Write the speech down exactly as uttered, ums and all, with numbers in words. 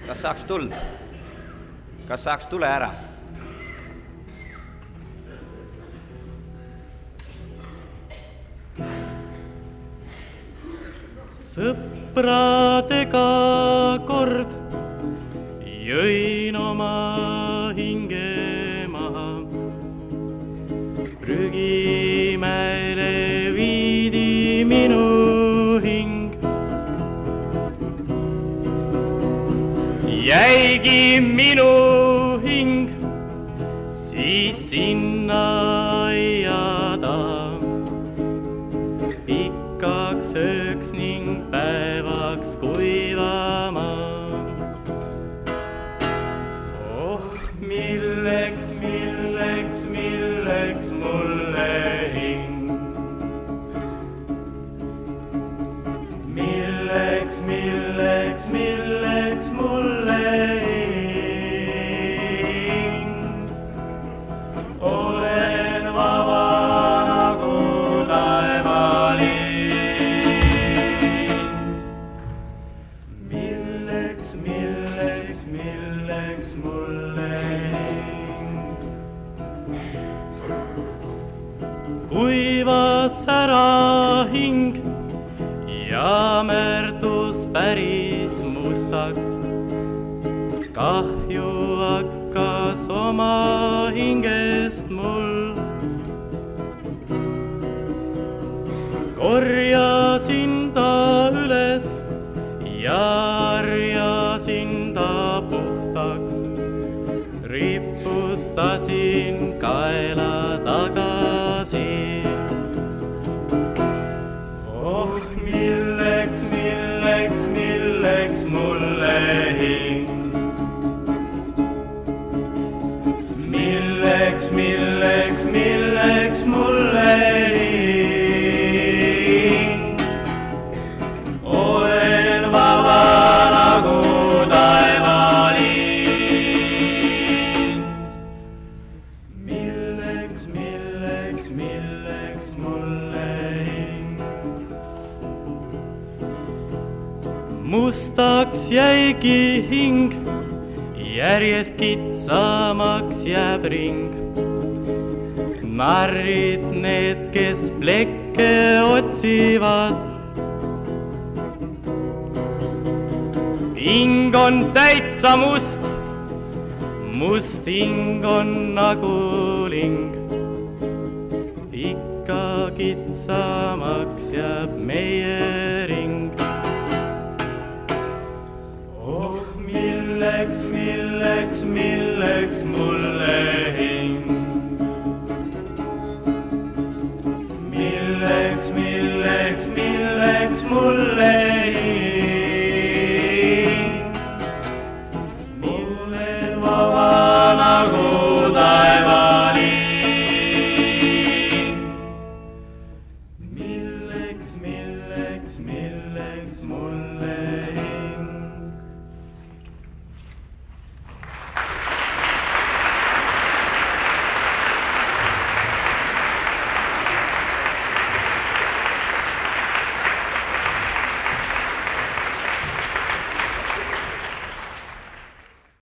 Kas saaks tuld? Kas saaks tule ära? Sõpradega kord jõin oma hinge maha. Prügimäele viidi minu hing. Jäigi minu hing siis sinna aiada. Pikkaks ööks ning päevaks kuivama. Oh, milleks, milleks, milleks mulle hing? Milleks, milleks, milleks mulle hing? Olen vaba nagu taevalind. Milleks, milleks, milleks mulle hing? Kuivas ära hing ja märdus päris mustaks. Kahju hakkas oma hingest mul. Korjasin ta üles ja harjasin ta puhtaks. Riputasin kaela tagasi. Oh, milleks, milleks, milleks mulle hing? Milleks, milleks, milleks mulle hing? Olen vaba nagu taevalind. Milleks, milleks, milleks mulle hing? Mustaks jäigi hing, järjest kitsamaks jääb ring. Narrid need, kes plekke otsivad. Hing on täitsa must, must hing on nagu ling. Ikka kitsamaks jääb meie ring. Oh, milleks, milleks, milleks